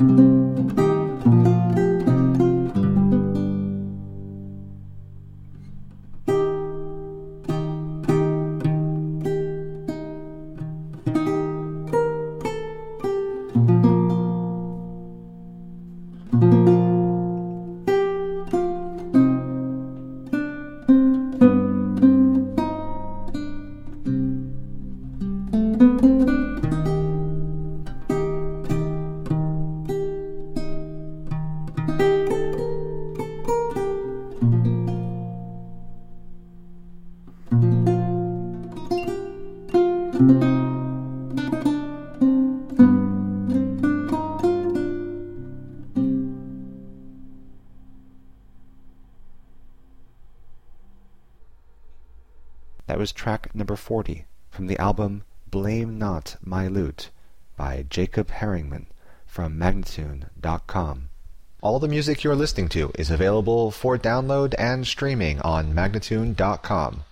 That was track number 40 from the album Blame Not My Lute by Jacob Herringman from Magnatune.com. All the music you're listening to is available for download and streaming on Magnatune.com.